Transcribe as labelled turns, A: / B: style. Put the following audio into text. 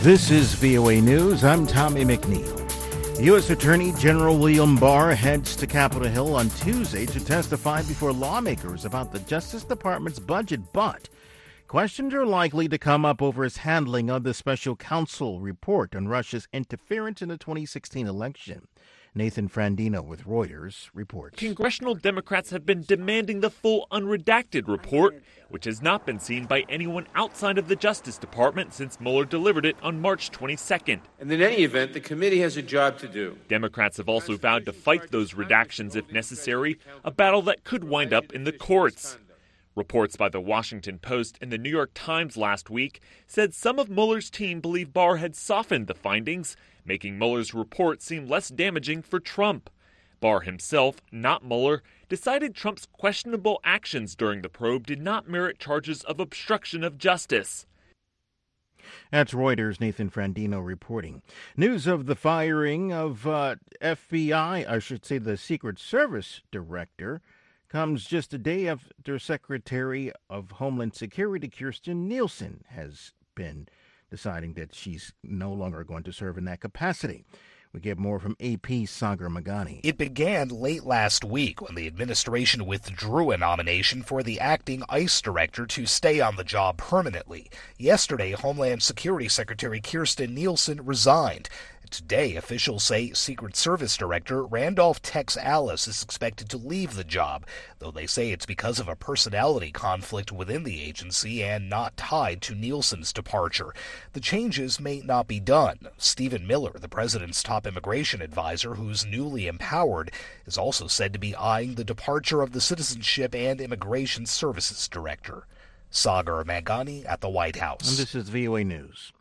A: This is VOA News. I'm Tommy McNeil. U.S. Attorney General William Barr heads to Capitol Hill on Tuesday to testify before lawmakers about the Justice Department's budget, but questions are likely to come up over his handling of the special counsel report on Russia's interference in the 2016 election. Nathan Frandino with Reuters reports.
B: Congressional Democrats have been demanding the full unredacted report, which has not been seen by anyone outside of the Justice Department since Mueller delivered it on March 22nd.
C: And in any event, the committee has a job to do.
B: Democrats have also vowed to fight those redactions if necessary, a battle that could wind up in the courts. Reports by the Washington Post and the New York Times last week said some of Mueller's team believe Barr had softened the findings, making Mueller's report seem less damaging for Trump. Barr himself, not Mueller, decided Trump's questionable actions during the probe did not merit charges of obstruction of justice.
A: That's Reuters' Nathan Frandino reporting. News of the firing of the Secret Service director, comes just a day after Secretary of Homeland Security Kirstjen Nielsen has been deciding that she's no longer going to serve in that capacity. We get more from AP's Sagar Meghani.
D: It began late last week when the administration withdrew a nomination for the acting ICE director to stay on the job permanently. Yesterday, Homeland Security Secretary Kirstjen Nielsen resigned. Today, officials say Secret Service Director Randolph Tex Alice is expected to leave the job, though they say it's because of a personality conflict within the agency and not tied to Nielsen's departure. The changes may not be done. Stephen Miller, the president's top immigration advisor, who's newly empowered, is also said to be eyeing the departure of the Citizenship and Immigration Services Director. Sagar Meghani at the White House.
A: And this is VOA News.